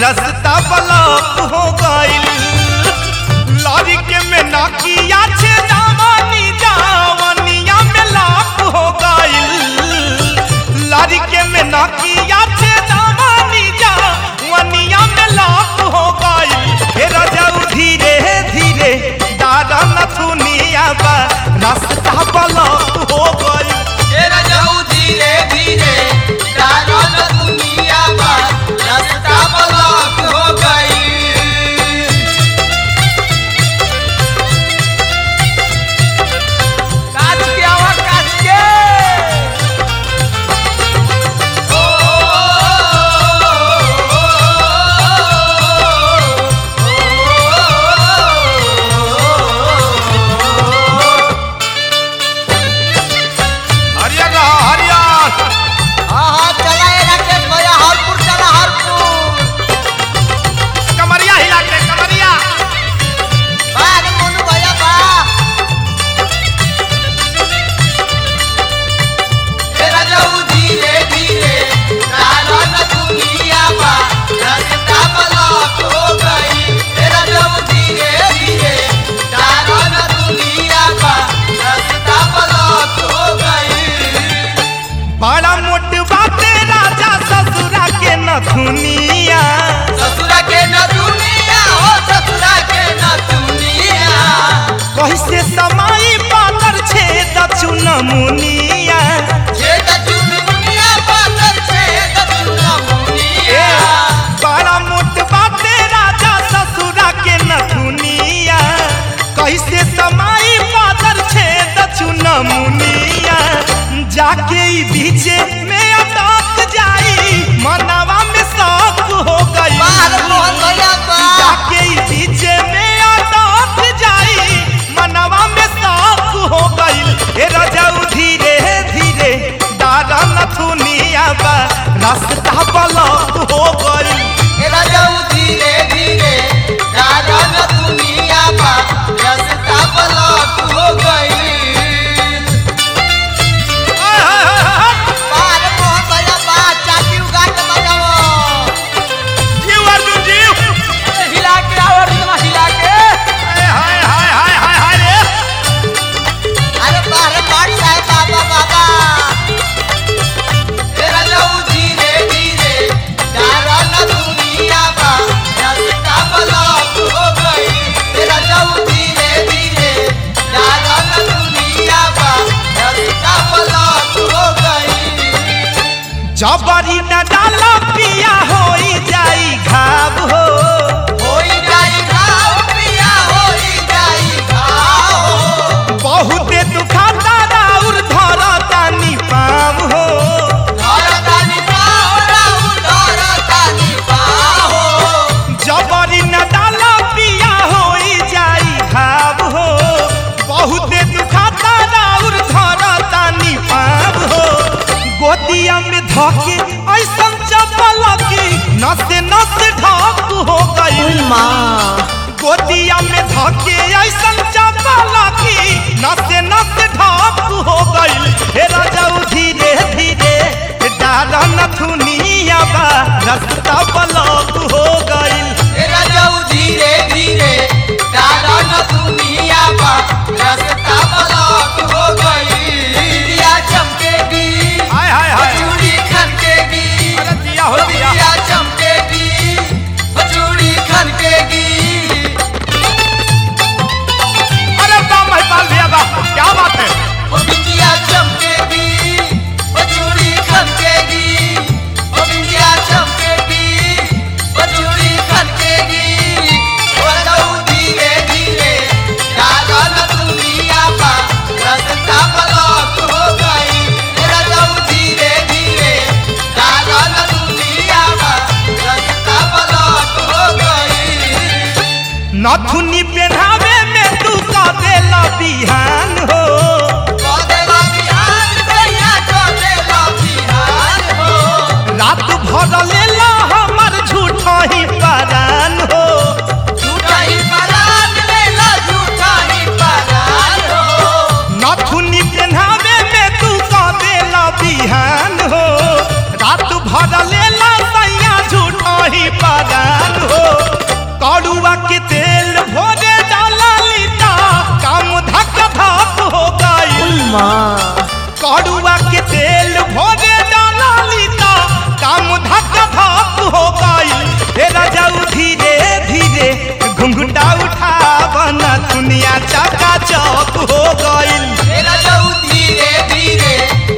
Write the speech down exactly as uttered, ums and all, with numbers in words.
रास्ता ब्लॉक हो गइल। लॉरी के में नाकिया छे जवानी जवानिया में लॉक हो गइल। लॉरी के में नाकिया छे जवानी जवानिया में लॉक हो गइल। हे राजा धीरे धीरे दादा नथुनिया बा रास्ता ब्लॉक हो गइल। हे राजा धीरे धीरे दादा नथुनिया बा रास्ता ब्लॉक हो गइल। काच के आवा काच के ओ हरियर रहा हरियर। हां हां चला ए राकेश भैया हरपुर चला हरपुर। कमरिया हिला के कमरिया। बाग मोनू भैया बा हे राजा धीरे धीरे दादा नथुनिया बा रास्ता ब्लॉक हो गई। हे राजा धीरे धीरे दादा नथुनिया बा रास्ता ब्लॉक हो गई। बड़ा मोट बाते राजा ससुरा के नथुनिया। ससुरा के न दुनिया हो ससुरा के न दुनिया कैसे समाई पातर छे दक्षुण मुनिया। छे दक्षुण मुनिया पातर छे दक्षुण मुनिया बड़ा मोट बाते राजा ससुरा के नथुनिया। कैसे समाई पातर छे दक्षुण मुनिया। जाके ई बीचे में अटक जाई मनवा में शौक हो गई। बाहर मोहन भैया बा जाके ई बीचे में अटक जाई मनवा में शौक हो गइल। हे राजा धीरे धीरे दादा नथुनिया बा रास्ता ब्लॉक हो गइल। हे राजा धीरे धीरे दादा नथुनिया बा रास्ता ब्लॉक हो गई। बाहर मोहन भैया बा चाटी उगा के बजाओ। जीव अर्जुन जीव। हिला के आओ रिदमा हिला के हाय हाय हाय हाय हाय रे। अरे बाहर पाट साहब बाबा बाबा। हे राजा धीरे धीरे दादा नथुनिया बा रास्ता ब्लॉक हो गई। हे राजा धीरे धीरे दादा नथुनिया बा रास्ता ब्लॉक हो गई। जबरी न डाला पिया होई जाई घाव हो। होई जाई घाव पिया होई जाई घाव बहुते दुखाता राउर धरतानी पाम हो। धरतानी पाव राउ धरतानी पाव जबरी न डाला पिया होई जाई घाव हो। बहुते दुखाता राउर धरतानी पाम हो। गोदिया में धके ऐसन चपल की नसे नसे ढाक हो गई। गोदिया में धके ऐसन चपल की नसे नसे ढाक हो गई। हे राजा धीरे धीरे डाला नथुनिया बा रास्ता ब्लॉक हो गई। हे राजा धीरे धीरे दादा नथुनिया बा रास्ता ब्लॉक हो गई। दिया चमकेगी हाय हाय हाय। चूड़ी खनकेगी अरे दिया हो दिया। दिया चमकेगी चूड़ी खनकेगी। अरे वाह महिपाल भैया वाह क्या बात है। ओ बिटिया चमकेगी के तेल भोरे डाली तो काम धक धक हो गई। हे राजाऊ धीरे धीरे घुंघटा उठावना दुनिया चका चौक हो गई। हे राजाऊ धीरे धीरे